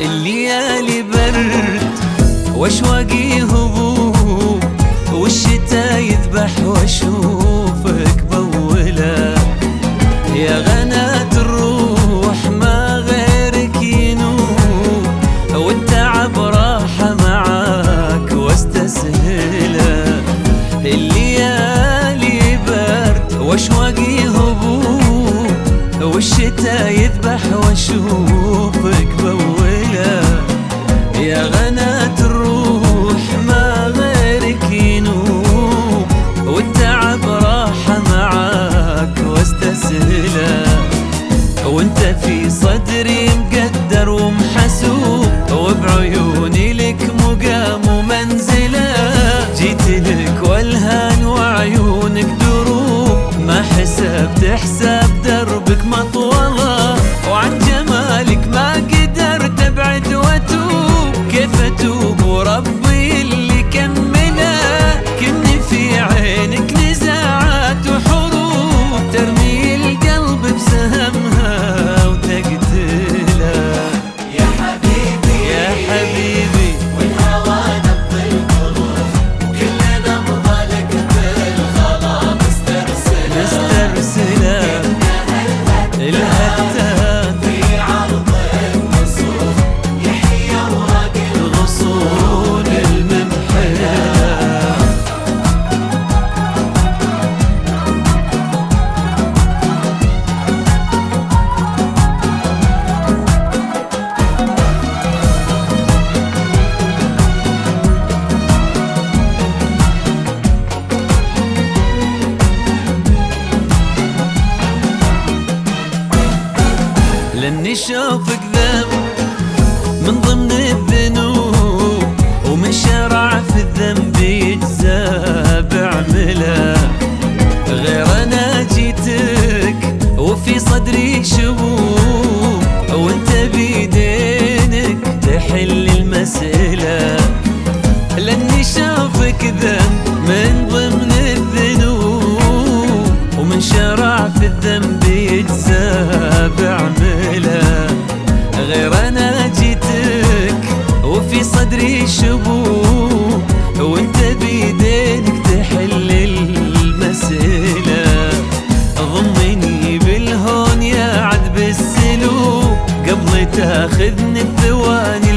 الليالي برد واشواقي هبوب، والشتا يذبح واشوفك بوله. يا غناة الروح ما غيرك ينوب، والتعب راحة معاك واستسهله. الليالي برد واشواقي هبوب، والشتا يذبح واشوفك بوله. يا غناة الروح ما غيرك ينوب، والتعب راحة معاك واستسهله. وانت في صدري مقدر ومحسوب، وبعيوني لك مقام ومنزله. جيت لك والهان وعيونك دروب، ما حسبت حساب دربك مطوله. وعن جمالك ما قدرت ابعد واتوب، كيف اتوب وربي اللي كمله. كني في عينك نزاعات وحروب، ترمي القلب بسهمها وتقتله. يا حبيبي يا حبيبي والهوى نبض القلوب، وكل نبضة لك بالخلا مسترسلة. مسترسله الهتان في عرض النصوص يحيى اوراق الغصون الممحله. لاني شوفك ذنب من ضمن الذنوب، ومن شرع في الذنب يجزى بعمله. غير انا جيتك وفي صدري شبوب، وانت بيدينك تحل المسألة. لاني شوفك ذنب من ضمن الذنوب، ومن شرع في الذنب يجزى بعمله. غير انا جيتك وفي صدري شبوب، وانت بيدينك تحل المسألة. ضمني بالهون يا عذب السلوك، قبل تاخذني الثواني